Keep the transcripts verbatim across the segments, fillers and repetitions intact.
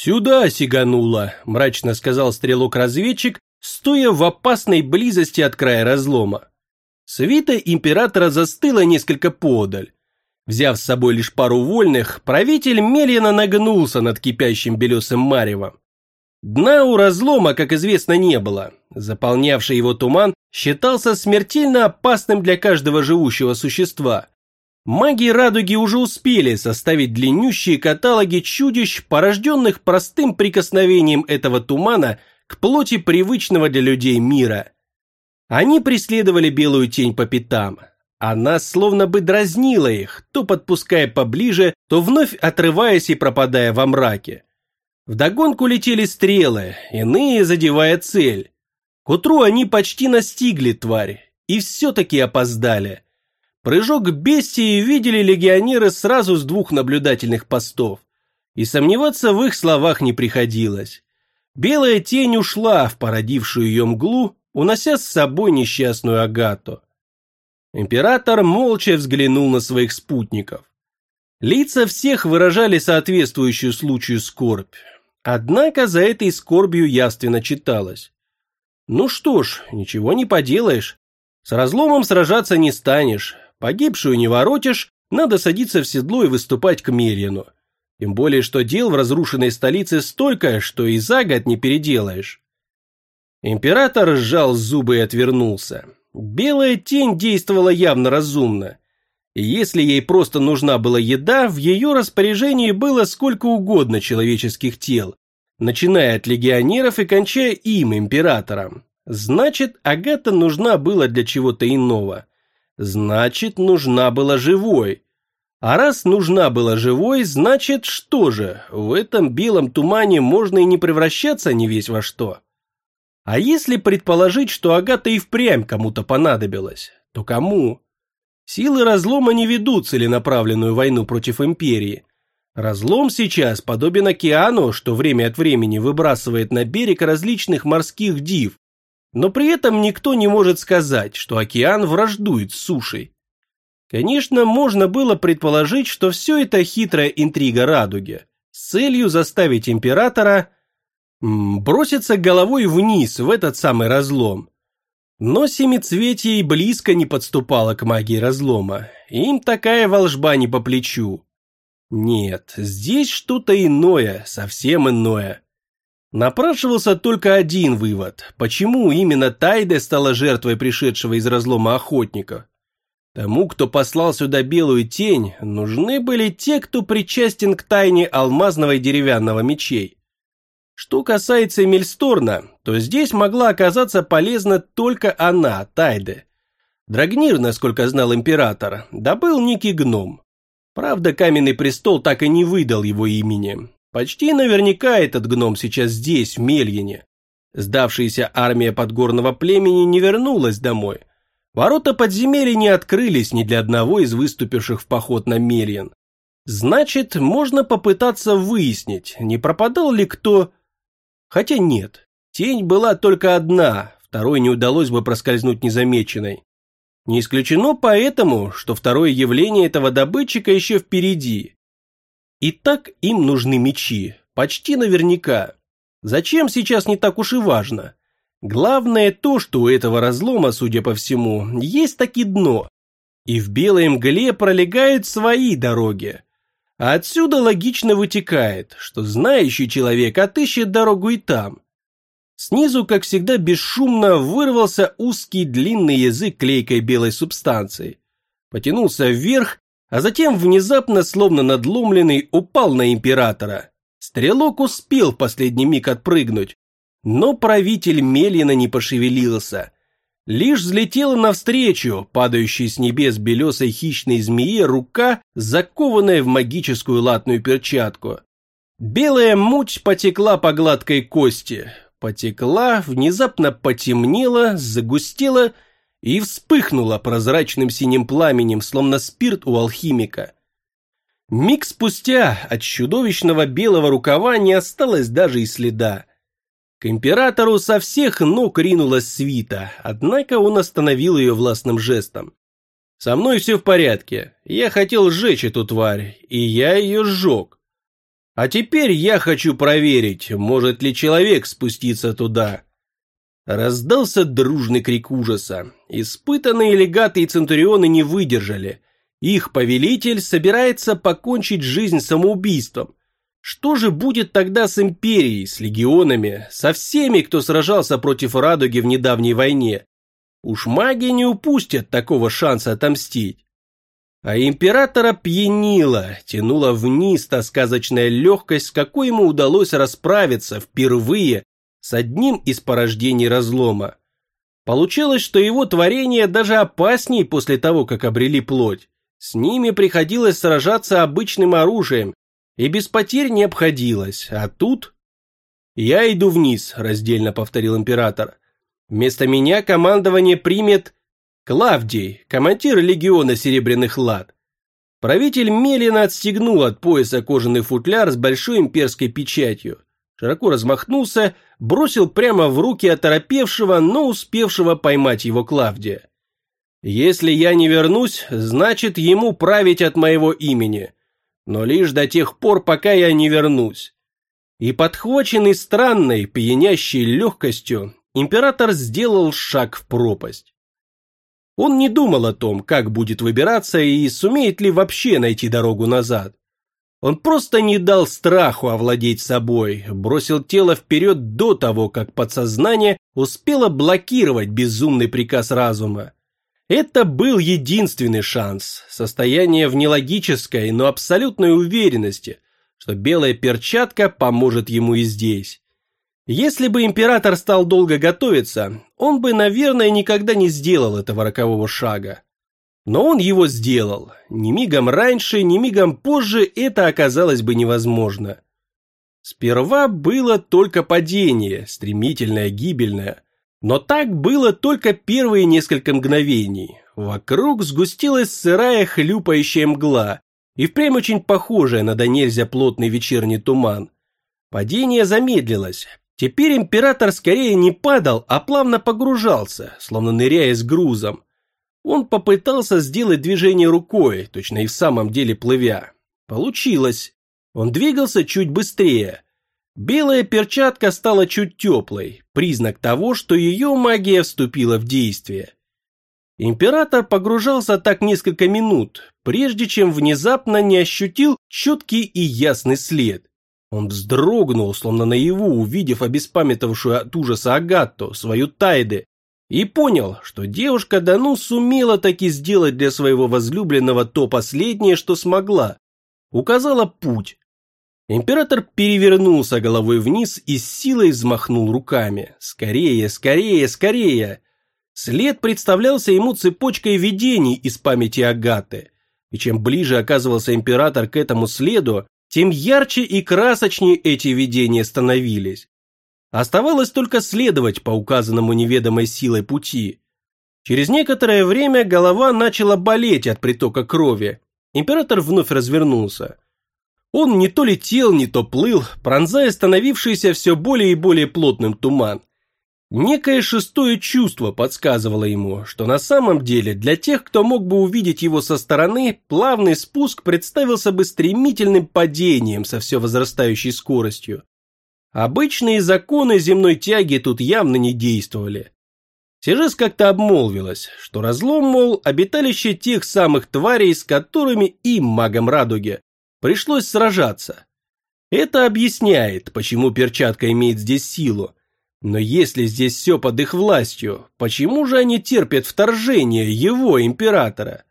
«Сюда сигануло», – мрачно сказал стрелок-разведчик, стоя в опасной близости от края разлома. Свита императора застыла несколько поодаль. Взяв с собой лишь пару вольных, правитель медленно нагнулся над кипящим белесым маревом. Дна у разлома, как известно, не было. Заполнявший его туман считался смертельно опасным для каждого живущего существа. Маги радуги уже успели составить длиннющие каталоги чудищ, порожденных простым прикосновением этого тумана к плоти привычного для людей мира. Они преследовали белую тень по пятам. Она словно бы дразнила их, то подпуская поближе, то вновь отрываясь и пропадая во мраке. Вдогонку летели стрелы, иные задевая цель. К утру они почти настигли тварь, и все-таки опоздали. Прыжок бестии видели легионеры сразу с двух наблюдательных постов, и сомневаться в их словах не приходилось. Белая тень ушла в породившую ее мглу, унося с собой несчастную Агату. Император молча взглянул на своих спутников. Лица всех выражали соответствующую случаю скорбь. Однако за этой скорбью явственно читалось: ну что ж, ничего не поделаешь. С разломом сражаться не станешь, погибшую не воротишь, надо садиться в седло и выступать к Мельину. Тем более, что дел в разрушенной столице столько, что и за год не переделаешь. Император сжал зубы и отвернулся. Белая тень действовала явно разумно. И если ей просто нужна была еда, в ее распоряжении было сколько угодно человеческих тел, начиная от легионеров и кончая им, императором. Значит, Агата нужна была для чего-то иного. Значит, нужна была живой. А раз нужна была живой, значит, что же, в этом белом тумане можно и не превращаться ни весь во что. А если предположить, что Агата и впрямь кому-то понадобилась, то кому? Силы разлома не ведут целенаправленную войну против империи. Разлом сейчас подобен океану, что время от времени выбрасывает на берег различных морских див, но при этом никто не может сказать, что океан враждует с сушей. Конечно, можно было предположить, что все это хитрая интрига радуги, с целью заставить императора м, броситься головой вниз в этот самый разлом. Но семицветие и близко не подступало к магии разлома, им такая волжба не по плечу. Нет, здесь что-то иное, совсем иное. Напрашивался только один вывод, почему именно Тайде стала жертвой пришедшего из разлома охотника. Тому, кто послал сюда белую тень, нужны были те, кто причастен к тайне алмазного и деревянного мечей. Что касается Мельсторна, то здесь могла оказаться полезна только она, Тайде. Драгнир, насколько знал император, добыл некий гном. Правда, каменный престол так и не выдал его имени. Почти наверняка этот гном сейчас здесь, в Мельине. Сдавшаяся армия подгорного племени не вернулась домой. Ворота подземелья не открылись ни для одного из выступивших в поход на Мельин. Значит, можно попытаться выяснить, не пропадал ли кто... Хотя нет, тень была только одна, второй не удалось бы проскользнуть незамеченной. Не исключено поэтому, что второе явление этого добытчика еще впереди. Итак, им нужны мечи, почти наверняка. Зачем, сейчас не так уж и важно. Главное то, что у этого разлома, судя по всему, есть таки дно. И в белой мгле пролегают свои дороги. А отсюда логично вытекает, что знающий человек отыщет дорогу и там. Снизу, как всегда, бесшумно вырвался узкий длинный язык клейкой белой субстанции. Потянулся вверх, а затем внезапно, словно надломленный, упал на императора. Стрелок успел в последний миг отпрыгнуть, но правитель Мельина не пошевелился. Лишь взлетела навстречу, падающей с небес белесой хищной змеи, рука, закованная в магическую латную перчатку. Белая муть потекла по гладкой кости, потекла, внезапно потемнела, загустела и вспыхнула прозрачным синим пламенем, словно спирт у алхимика. Миг спустя от чудовищного белого рукава не осталось даже и следа. К императору со всех ног ринулась свита, однако он остановил ее властным жестом. «Со мной все в порядке. Я хотел сжечь эту тварь, и я ее сжег». А теперь я хочу проверить, может ли человек спуститься туда. Раздался дружный крик ужаса. Испытанные легаты и центурионы не выдержали. Их повелитель собирается покончить жизнь самоубийством. Что же будет тогда с империей, с легионами, со всеми, кто сражался против Радуги в недавней войне? Уж маги не упустят такого шанса отомстить. А императора пьянило, тянула вниз та сказочная легкость, с какой ему удалось расправиться впервые с одним из порождений разлома. Получалось, что его творения даже опаснее после того, как обрели плоть. С ними приходилось сражаться обычным оружием, и без потерь не обходилось, а тут... «Я иду вниз», — раздельно повторил император. «Вместо меня командование примет Клавдий, командир легиона Серебряных Лад». Правитель медленно отстегнул от пояса кожаный футляр с большой имперской печатью, широко размахнулся, бросил прямо в руки оторопевшего, но успевшего поймать его Клавдия. «Если я не вернусь, значит ему править от моего имени, но лишь до тех пор, пока я не вернусь». И подхваченный странной, пьянящей легкостью, император сделал шаг в пропасть. Он не думал о том, как будет выбираться и сумеет ли вообще найти дорогу назад. Он просто не дал страху овладеть собой, бросил тело вперед до того, как подсознание успело блокировать безумный приказ разума. Это был единственный шанс, состояние в нелогической, но абсолютной уверенности, что белая перчатка поможет ему и здесь. Если бы император стал долго готовиться, он бы, наверное, никогда не сделал этого рокового шага. Но он его сделал. Ни мигом раньше, ни мигом позже это оказалось бы невозможно. Сперва было только падение, стремительное, гибельное. Но так было только первые несколько мгновений. Вокруг сгустилась сырая хлюпающая мгла, и впрямь очень похожая на до нельзя плотный вечерний туман. Падение замедлилось. Теперь император скорее не падал, а плавно погружался, словно ныряя с грузом. Он попытался сделать движение рукой, точно и в самом деле плывя. Получилось. Он двигался чуть быстрее. Белая перчатка стала чуть теплой, признак того, что ее магия вступила в действие. Император погружался так несколько минут, прежде чем внезапно не ощутил четкий и ясный след. Он вздрогнул, словно наяву, увидев обеспамятовавшую от ужаса Агатту, свою Тайде, и понял, что девушка Дану сумела таки сделать для своего возлюбленного то последнее, что смогла. Указала путь. Император перевернулся головой вниз и с силой взмахнул руками. Скорее, скорее, скорее! След представлялся ему цепочкой видений из памяти Агатты. И чем ближе оказывался император к этому следу, тем ярче и красочнее эти видения становились. Оставалось только следовать по указанному неведомой силой пути. Через некоторое время голова начала болеть от притока крови. Император вновь развернулся. Он не то летел, не то плыл, пронзая становившийся все более и более плотным туман. Некое шестое чувство подсказывало ему, что на самом деле для тех, кто мог бы увидеть его со стороны, плавный спуск представился бы стремительным падением со все возрастающей скоростью. Обычные законы земной тяги тут явно не действовали. Сижес как-то обмолвилась, что разлом, мол, обиталище тех самых тварей, с которыми им, магам Радуги, пришлось сражаться. Это объясняет, почему перчатка имеет здесь силу. Но если здесь все под их властью, почему же они терпят вторжение его, императора?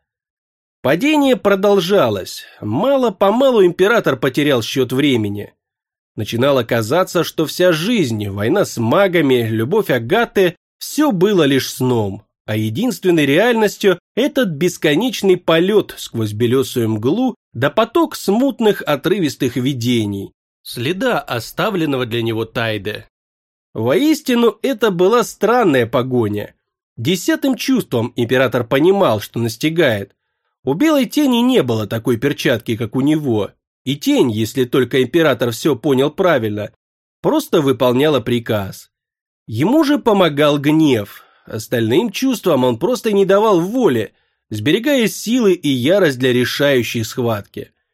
Падение продолжалось. Мало-помалу император потерял счет времени. Начинало казаться, что вся жизнь, война с магами, любовь Агатты – все было лишь сном, а единственной реальностью – этот бесконечный полет сквозь белесую мглу да поток смутных отрывистых видений, следа оставленного для него Тайде. Воистину, это была странная погоня. Десятым чувством император понимал, что настигает. У белой тени не было такой перчатки, как у него. И тень, если только император все понял правильно, просто выполняла приказ. Ему же помогал гнев. Остальным чувствам он просто не давал воли, сберегая силы и ярость для решающей схватки.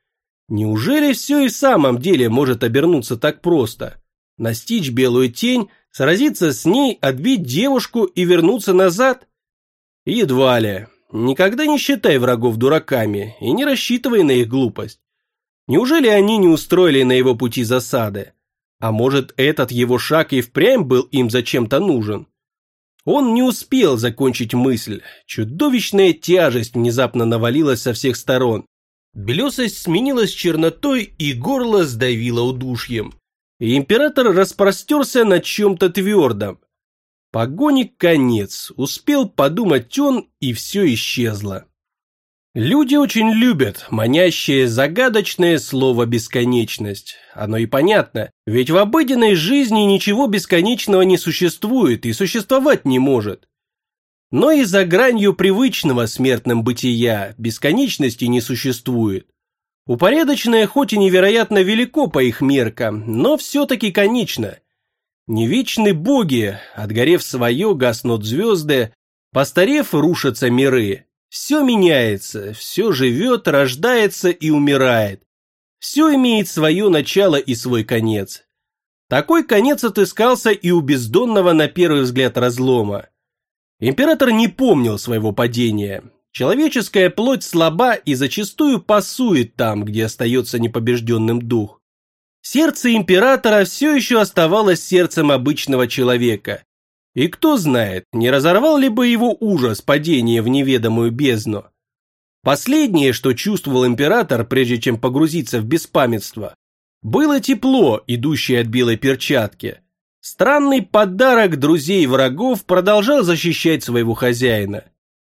Неужели все и в самом деле может обернуться так просто? Настичь белую тень, сразиться с ней, отбить девушку и вернуться назад? Едва ли. Никогда не считай врагов дураками и не рассчитывай на их глупость. Неужели они не устроили на его пути засады? А может, этот его шаг и впрямь был им зачем-то нужен? Он не успел закончить мысль. Чудовищная тяжесть внезапно навалилась со всех сторон. Белесость сменилась чернотой, и горло сдавило удушьем. И император распростерся на чем-то твердом. Погони конец, успел подумать он, и все исчезло. Люди очень любят манящее, загадочное слово «бесконечность». Оно и понятно, ведь в обыденной жизни ничего бесконечного не существует и существовать не может. Но и за гранью привычного смертным бытия бесконечности не существует. Упорядоченное хоть и невероятно велико по их меркам, но все-таки конечно. Не вечны боги, отгорев свое, гаснут звезды, постарев, рушатся миры. Все меняется, все живет, рождается и умирает. Все имеет свое начало и свой конец. Такой конец отыскался и у бездонного на первый взгляд разлома. Император не помнил своего падения. Человеческая плоть слаба и зачастую пасует там, где остается непобежденным дух. Сердце императора все еще оставалось сердцем обычного человека. И кто знает, не разорвал ли бы его ужас падения в неведомую бездну. Последнее, что чувствовал император, прежде чем погрузиться в беспамятство, было тепло, идущее от белой перчатки. Странный подарок друзей и врагов продолжал защищать своего хозяина.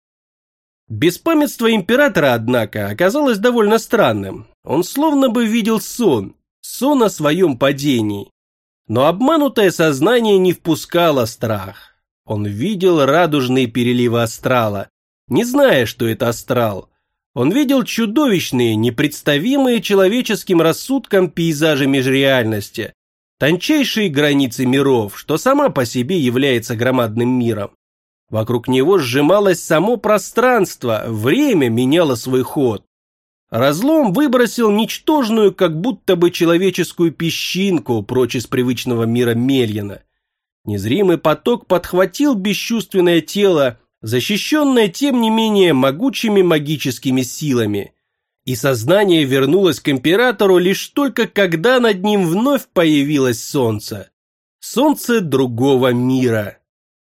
Беспамятство императора, однако, оказалось довольно странным. Он словно бы видел сон, сон о своем падении. Но обманутое сознание не впускало страх. Он видел радужные переливы астрала, не зная, что это астрал. Он видел чудовищные, непредставимые человеческим рассудком пейзажи межреальности, тончайшие границы миров, что сама по себе является громадным миром. Вокруг него сжималось само пространство, время меняло свой ход. Разлом выбросил ничтожную, как будто бы человеческую песчинку прочь из привычного мира Мельина. Незримый поток подхватил бесчувственное тело, защищенное тем не менее могучими магическими силами. И сознание вернулось к императору лишь только когда над ним вновь появилось солнце. Солнце другого мира.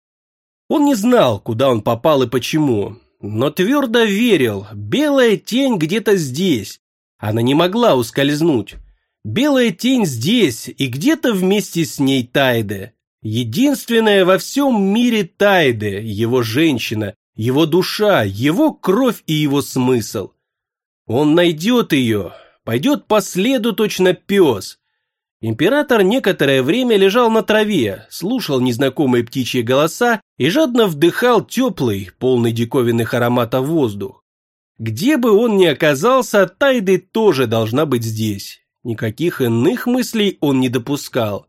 Он не знал, куда он попал и почему. Но твердо верил, белая тень где-то здесь. Она не могла ускользнуть. Белая тень здесь, и где-то вместе с ней Тайде. Единственная во всем мире Тайде, его женщина, его душа, его кровь и его смысл. Он найдет ее, пойдет по следу точно пес. Император некоторое время лежал на траве, слушал незнакомые птичьи голоса и жадно вдыхал теплый, полный диковинных ароматов воздух. Где бы он ни оказался, Тайды тоже должна быть здесь. Никаких иных мыслей он не допускал.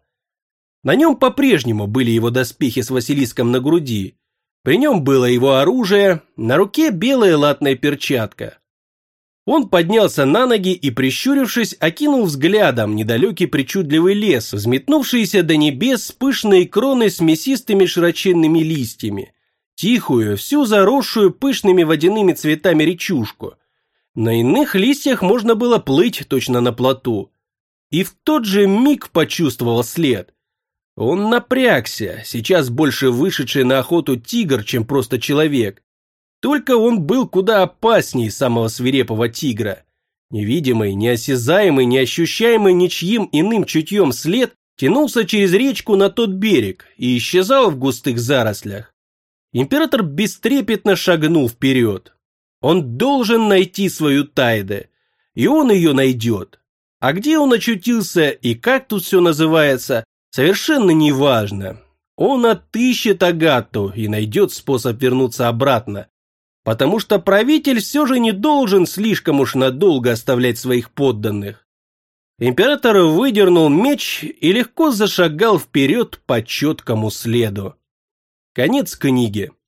На нем по-прежнему были его доспехи с Василиском на груди. При нем было его оружие, на руке белая латная перчатка. Он поднялся на ноги и, прищурившись, окинул взглядом недалекий причудливый лес, взметнувшийся до небес с пышной кроной с мясистыми широченными листьями, тихую, всю заросшую пышными водяными цветами речушку. На иных листьях можно было плыть точно на плоту. И в тот же миг почувствовал след. Он напрягся, сейчас больше вышедший на охоту тигр, чем просто человек. Только он был куда опаснее самого свирепого тигра. Невидимый, неосязаемый, неощущаемый ничьим иным чутьем след тянулся через речку на тот берег и исчезал в густых зарослях. Император бестрепетно шагнул вперед. Он должен найти свою Тайде, и он ее найдет. А где он очутился и как тут все называется, совершенно неважно. Он отыщет Агату и найдет способ вернуться обратно. Потому что правитель все же не должен слишком уж надолго оставлять своих подданных. Император выдернул меч и легко зашагал вперед по четкому следу. Конец книги.